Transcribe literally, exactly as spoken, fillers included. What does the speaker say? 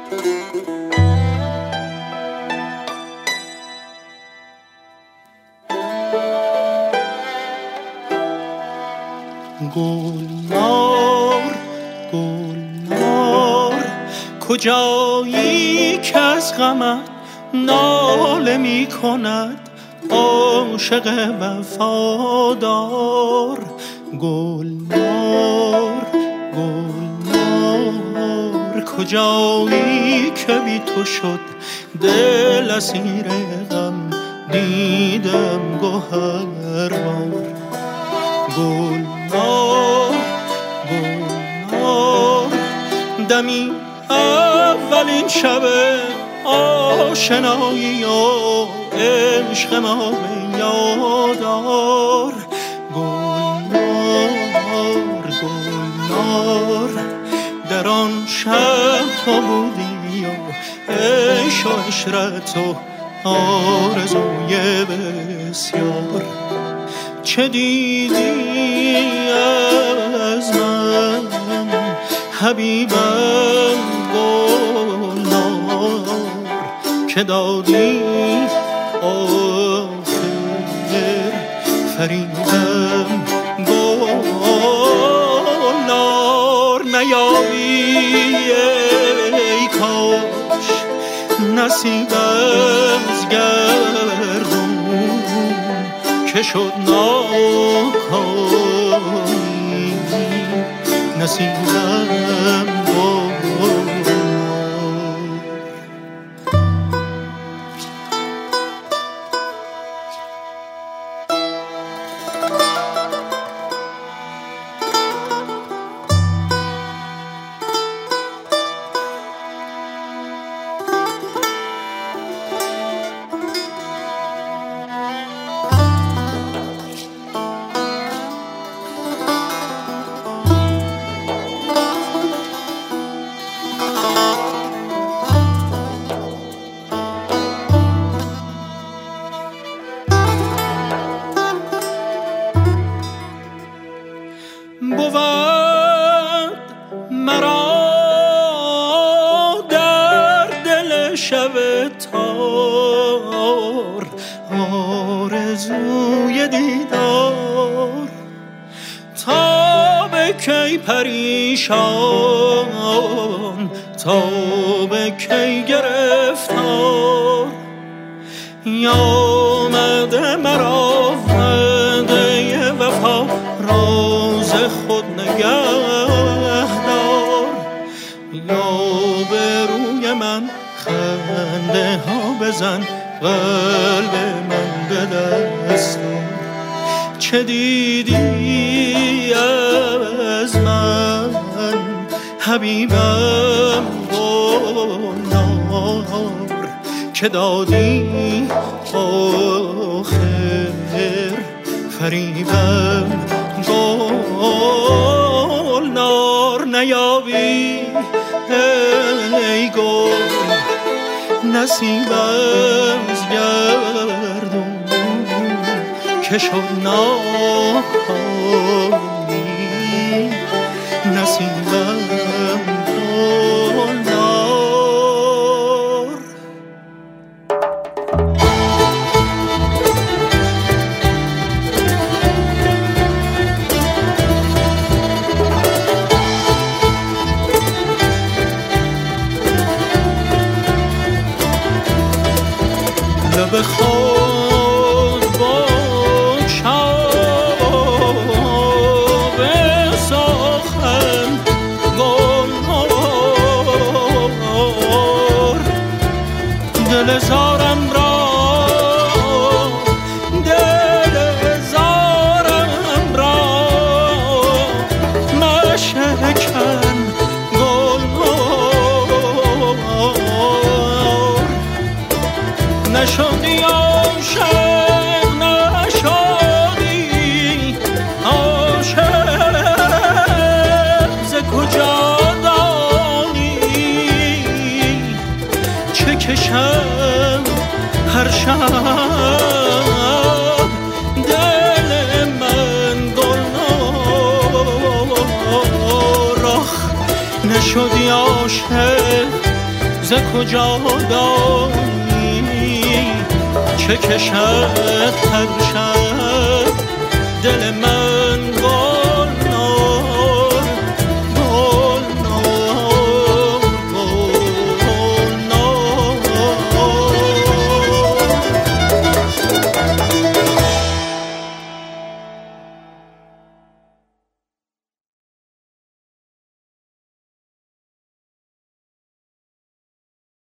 گلنار گلنار کجایی که از غمت ناله می کند عاشق وفادار. گلنار گلنار کجایی که بی تو شد دل اسیر غم دیدم گوهربار. گلنار گلنار دمی اولین شب آشنایی و عشق ما به یادار. گلنار گلنار در آن شب تو بودی و عشق و عشرت و آرزوی بسیار. چه دیدی از من حبیبم گلنار که دادی آخر فریدم گلنار. نیایی ای کاش نصیبم از گردون که شد ناکامی نصیبم گلنار. بود مرا در دل شب تار آرزوی دیدار. تا به کی پریشان تا به کی گرفتار. آمده مرا وعده وفا راز خود نگهدار. یا به روی من خنده ها بزن قلب من به دست آر. چه دیدی از من حبیبم گلنار که دادی آخر فریبم گلنار. نیابی ای گل نصیبم از گردون که شد ناکامی نصیبم گلنار. لب خود با چاو سخن گلنار. دل زارم را دل زارم را مشکن گلنار. نشدی عاشق نشدی عاشق ز کجا دانی چه کشم هر شب دل من گلنار. آخ نشدی عاشق ز کجا دانی چه کشد هر شب دل من